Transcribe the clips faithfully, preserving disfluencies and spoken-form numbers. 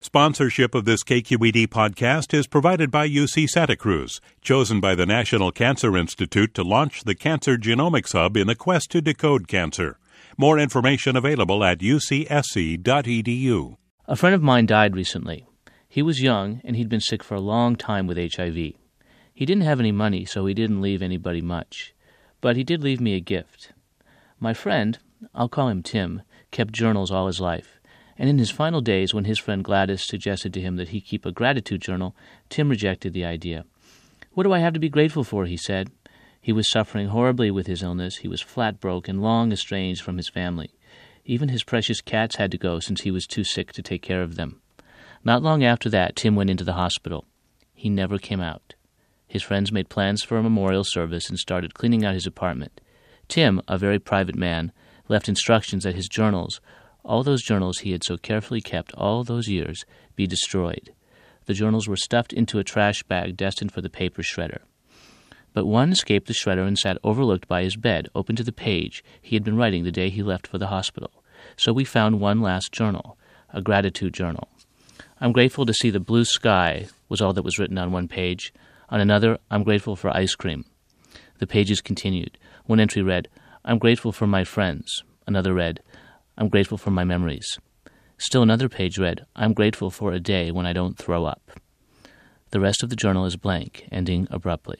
Sponsorship of this K Q E D podcast is provided by U C Santa Cruz, chosen by the National Cancer Institute to launch the Cancer Genomics Hub in the quest to decode cancer. More information available at u c s c dot e d u. A friend of mine died recently. He was young, and he'd been sick for a long time with H I V. He didn't have any money, so he didn't leave anybody much. But he did leave me a gift. My friend, I'll call him Tim, kept journals all his life. And in his final days, when his friend Gladys suggested to him that he keep a gratitude journal, Tim rejected the idea. "What do I have to be grateful for?" he said. He was suffering horribly with his illness. He was flat broke and long estranged from his family. Even his precious cats had to go since he was too sick to take care of them. Not long after that, Tim went into the hospital. He never came out. His friends made plans for a memorial service and started cleaning out his apartment. Tim, a very private man, left instructions that his journals, all those journals he had so carefully kept all those years, be destroyed. The journals were stuffed into a trash bag destined for the paper shredder. But one escaped the shredder and sat overlooked by his bed, open to the page he had been writing the day he left for the hospital. So we found one last journal, a gratitude journal. "I'm grateful to see the blue sky," was all that was written on one page. On another, "I'm grateful for ice cream." The pages continued. One entry read, "I'm grateful for my friends." Another read, "I'm grateful for my memories." Still another page read, "I'm grateful for a day when I don't throw up." The rest of the journal is blank, ending abruptly.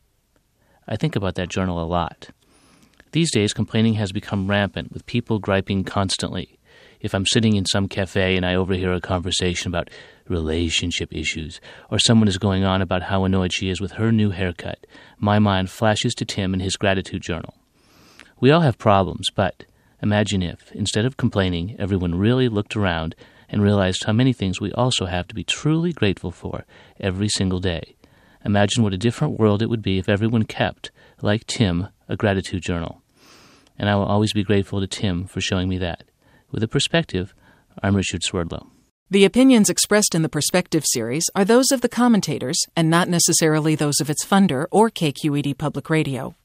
I think about that journal a lot. These days, complaining has become rampant, with people griping constantly. If I'm sitting in some cafe and I overhear a conversation about relationship issues, or someone is going on about how annoyed she is with her new haircut, my mind flashes to Tim and his gratitude journal. We all have problems, but imagine if, instead of complaining, everyone really looked around and realized how many things we also have to be truly grateful for every single day. Imagine what a different world it would be if everyone kept, like Tim, a gratitude journal. And I will always be grateful to Tim for showing me that. With a perspective, I'm Richard Swerdlow. The opinions expressed in the Perspective series are those of the commentators and not necessarily those of its funder or K Q E D Public Radio.